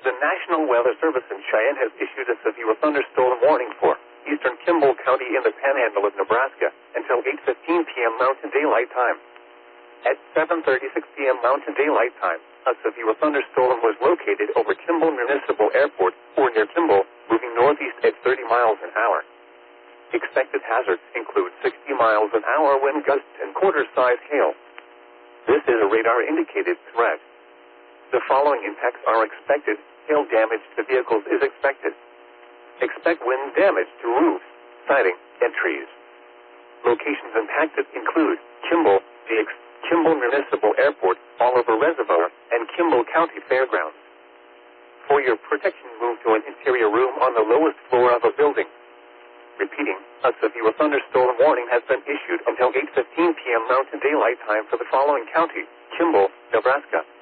The National Weather Service in Cheyenne has issued a severe thunderstorm warning for eastern Kimball County in the panhandle of Nebraska until 8:15 p.m. Mountain Daylight Time. At 7:36 p.m. Mountain Daylight Time, a severe thunderstorm was located over Kimball Municipal Airport, or near Kimball, moving northeast at 30 miles an hour. Expected hazards include 60 miles an hour wind gusts and quarter-size hail. This is a radar-indicated threat. The following impacts are expected. Hail damage to vehicles is expected. Expect wind damage to roofs, siding, and trees. Locations impacted include Kimball, Kimball Municipal Airport, Oliver Reservoir, and Kimball County Fairgrounds. For your protection, move to an interior room on the lowest floor of a building. Repeating, a severe thunderstorm warning has been issued until 8:15 p.m. Mountain Daylight Time for the following county: Kimball, Nebraska,